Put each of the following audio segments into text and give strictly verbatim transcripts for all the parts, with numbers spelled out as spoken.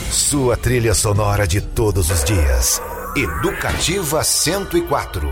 Sua trilha sonora de todos os dias. Educativa cento e quatro.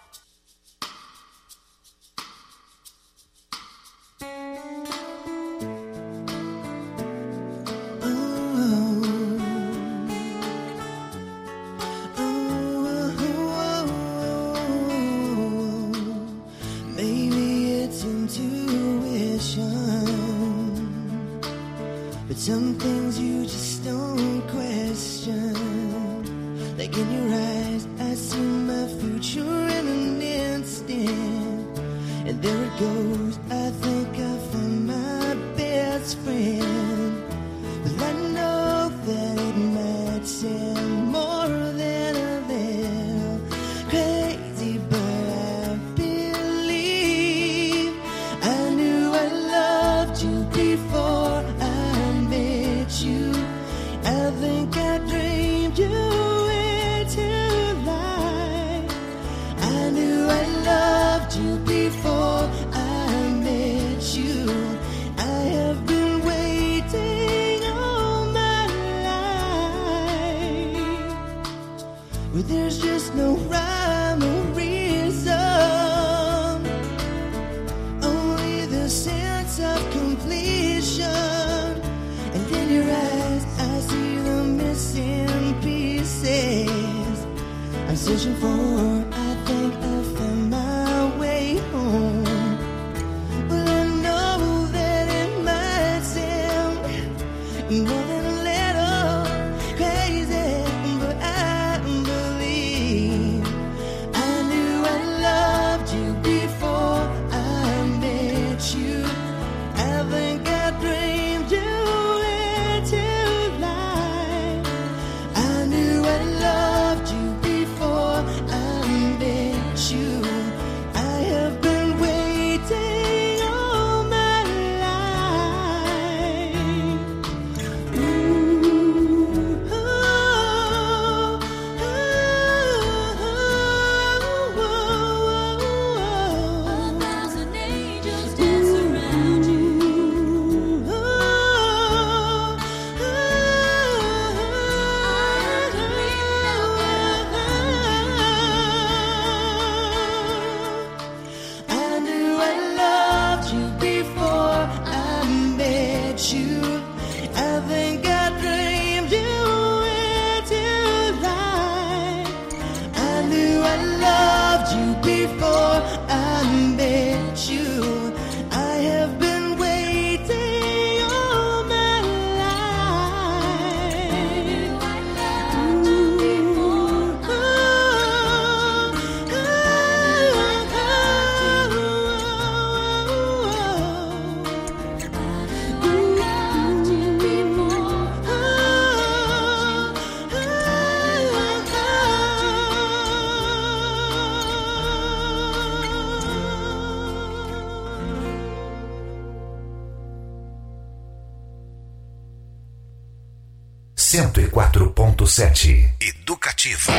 cento e quatro ponto sete. Educativa.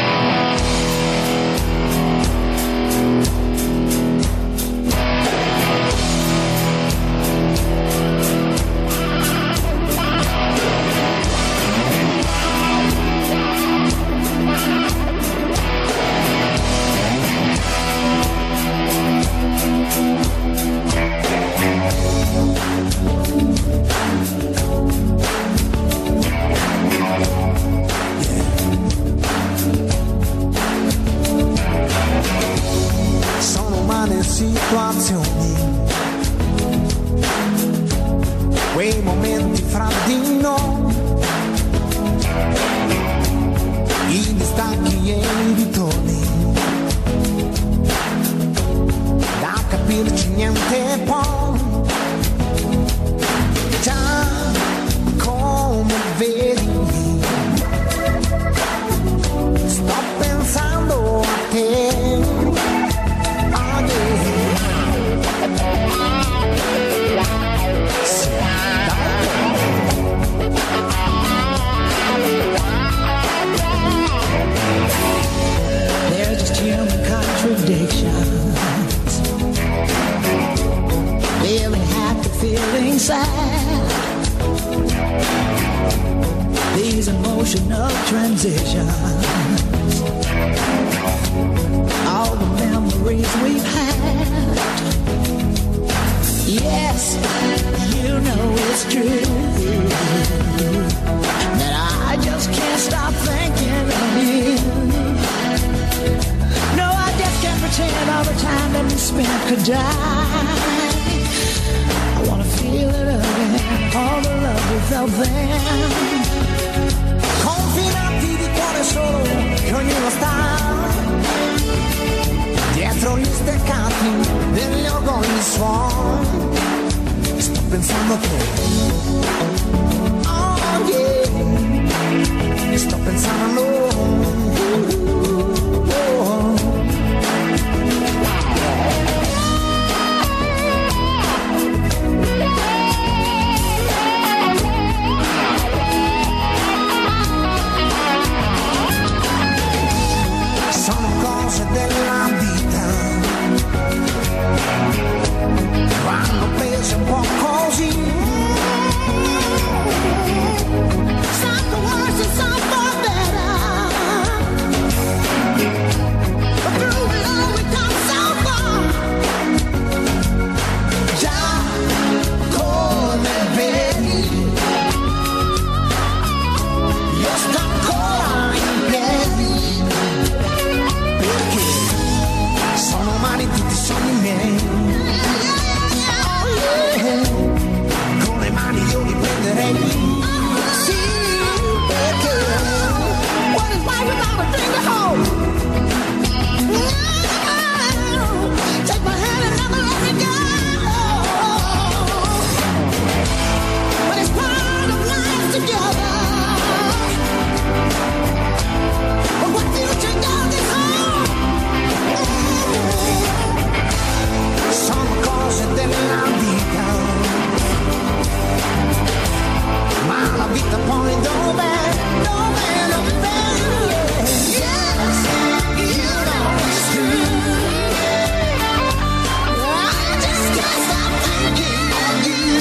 Situazioni, quei momenti fra di noi, i distacchi e i ritorni, da capirci niente poi, già come vedi, sto pensando a te. There's just human contradictions, feeling happy, feeling sad, these emotional transitions, all the memories we've had. Yes, you know it's true that I just can't stop thinking of you. No, I just can't pretend all the time that we spent could die. I wanna feel it again, all the love we felt then. Confinati di cuore solo, che ognuno sta dietro gli steccati degli orgogli suoni. Sto pensando a te, oh yeah, sto pensando a loro. Sono cose della vita, vanno prese un po' così. Some for worse and some for better, but through it all we come so far. Già come vedi, io sto ancora in piedi, perché sono umani tutti i sogni miei. Oh yeah, con le mani io li prenderei. Sì, perché what is life without a thing to hold? Take my hand and never let me go. But it's part of life together. But what future does is hard. Sono cose della vita, ma la vita poi dov'è, dov'è, dov'è? Yes, you know it's true. I just can't stop thinking of you.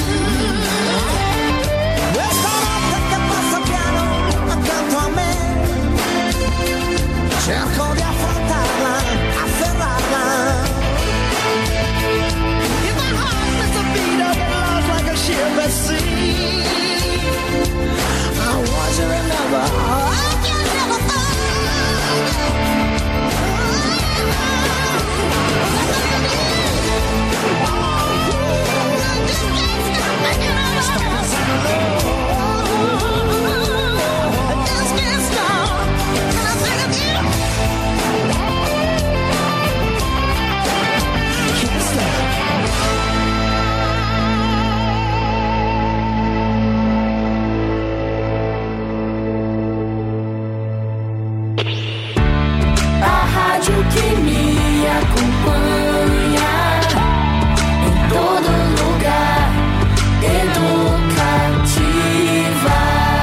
Questa notte che passa piano accanto a me, cerco di affrontarla, afferrarla. In my heart there's a beat up and lost like a ship at sea. I want you to remember, I can never que me acompanha em todo lugar, Educativa.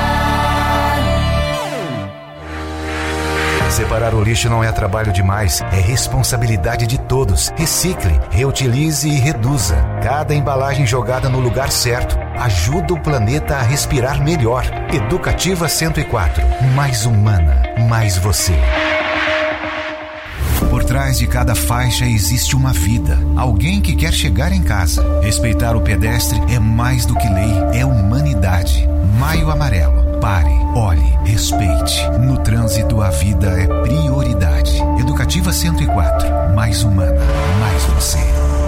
Separar o lixo não é trabalho demais, é responsabilidade de todos. Recicle, reutilize e reduza. Cada embalagem jogada no lugar certo ajuda o planeta a respirar melhor. Educativa cento e quatro, mais humana, mais você. Por trás de cada faixa existe uma vida, alguém que quer chegar em casa. Respeitar o pedestre é mais do que lei, é humanidade. Maio Amarelo. Pare, olhe, respeite. No trânsito, a vida é prioridade. Educativa cento e quatro, mais humana, mais você.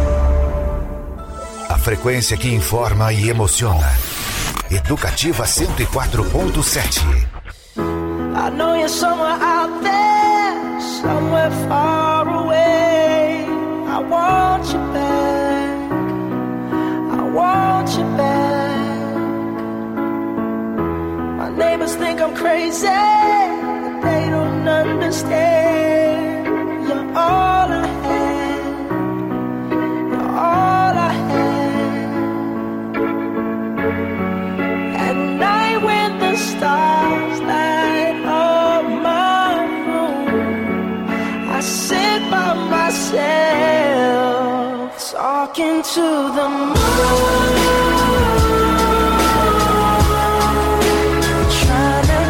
A frequência que informa e emociona. Educativa cento e quatro ponto sete. I know you're somewhere out there, somewhere far away. I want you back, I want you back. My neighbors think I'm crazy, but they don't understand. You're all I had, you're all I had. At night when the stars light up my room, I sit by myself, talking to the moon, trying to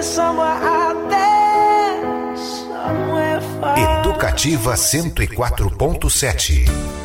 Educativa cento e quatro ponto sete.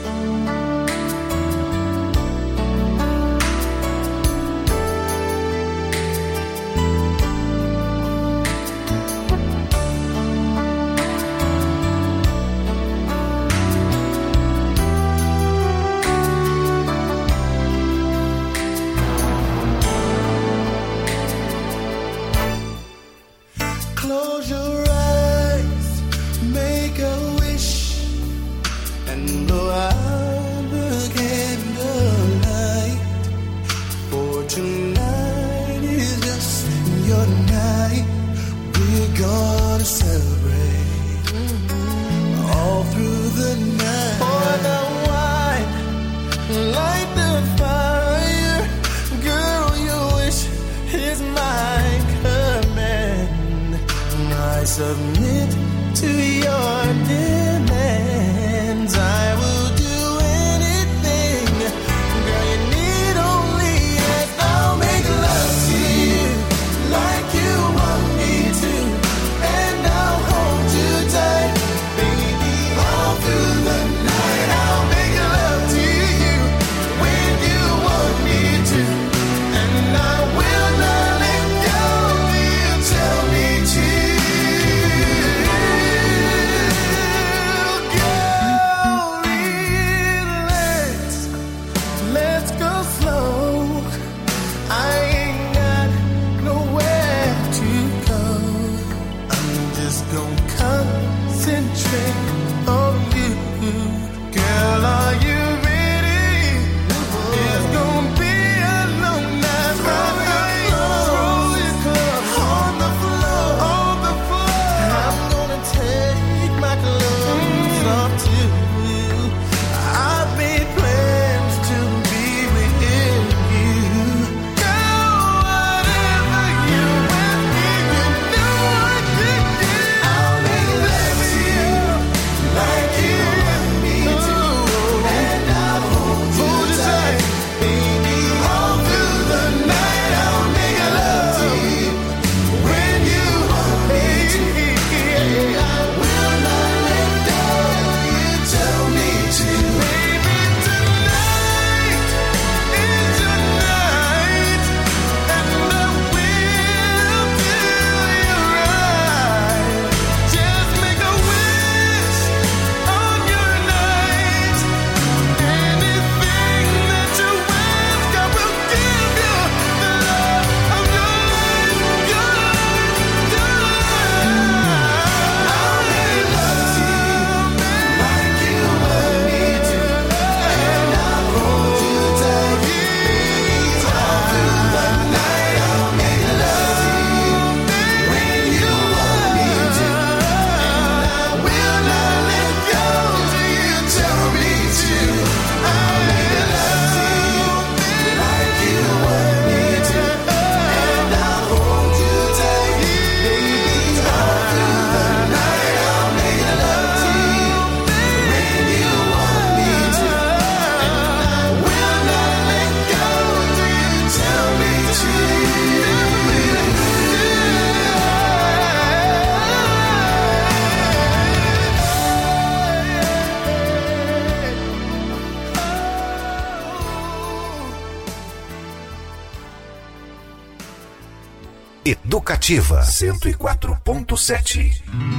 Educativa cento e quatro ponto sete.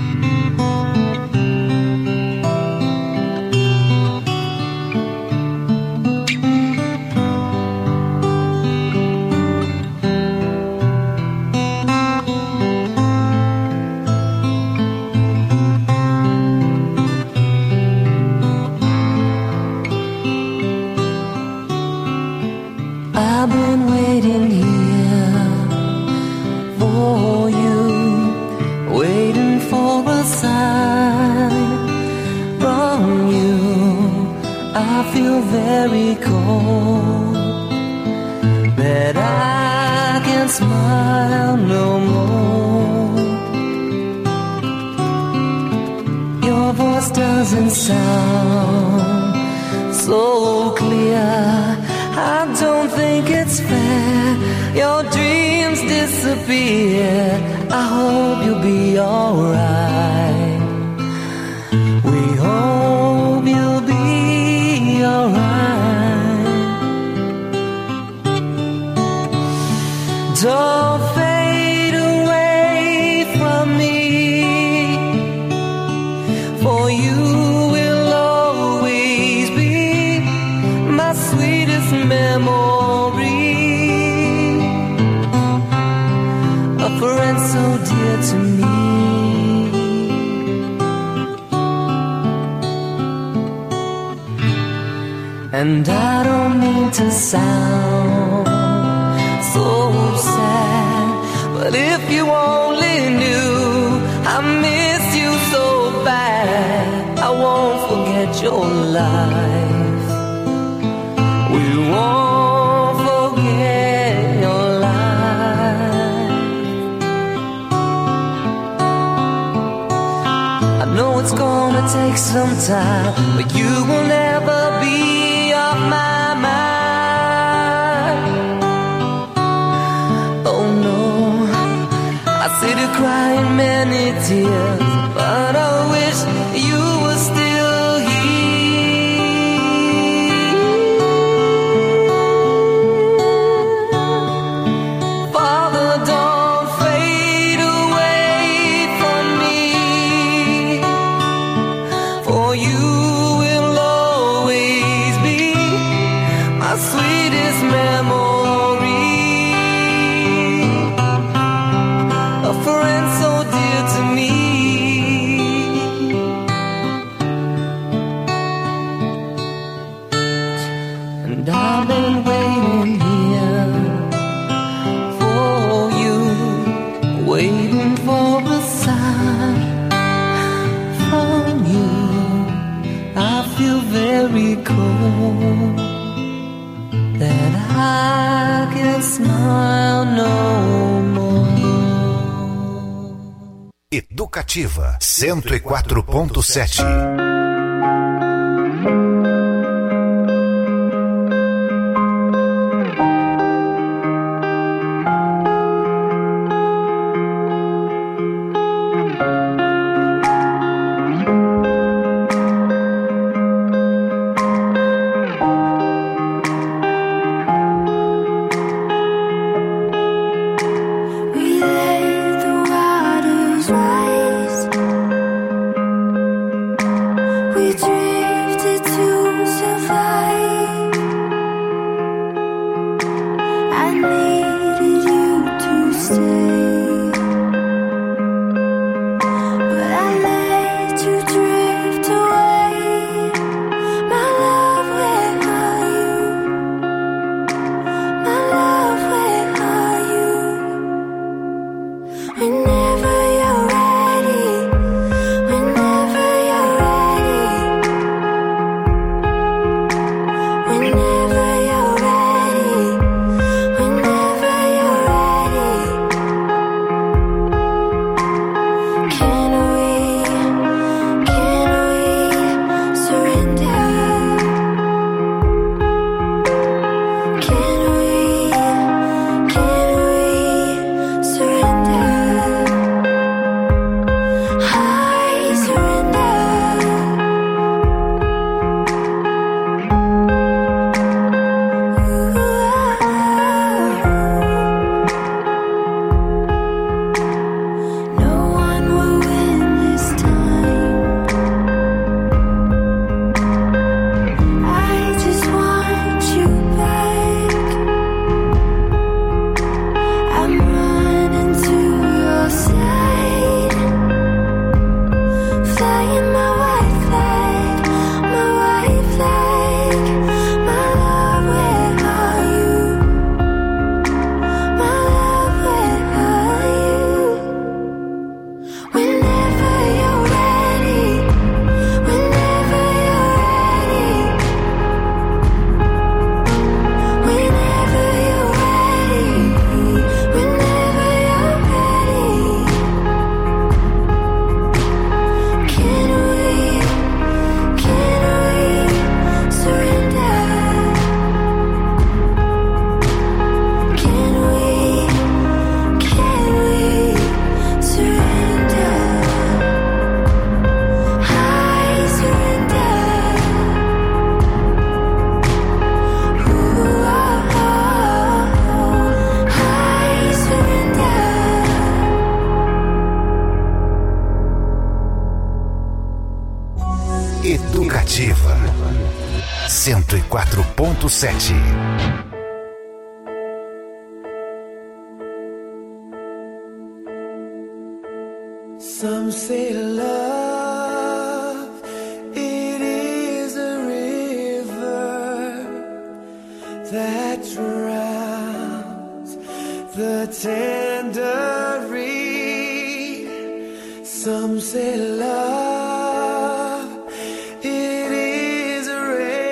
I've been waiting here for you, waiting for a sign from you. I feel very cold, but I can't smile no more. Your voice doesn't sound so clear. I don't think it's fair. Your dreams disappear. disappear. I hope you'll be alright. We hope you'll be alright. Don't fade away from me, for you will always be my sweetest memory. A friend so dear to me. And I don't mean to sound so sad, but if you only knew I miss you so bad, I won't forget your life. We won't forget your life. I know it's gonna take some time, but you will never be off my mind. Oh no, I sit here crying many tears, but I wish you were still here. Father, don't fade away from me, for you will always be my sweetest memory. A friend so dear to me. And I've been waiting here for you, waiting for a sign from you. I feel very cold, that I can smile no more. Educativa cento e quatro ponto sete. We let the waters rise. quatro ponto sete. Some say love, it is a river that drowns the tender reed. Some say love, it is a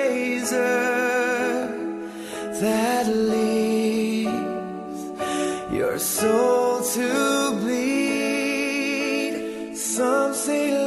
razor that leaves your soul to bleed. Some say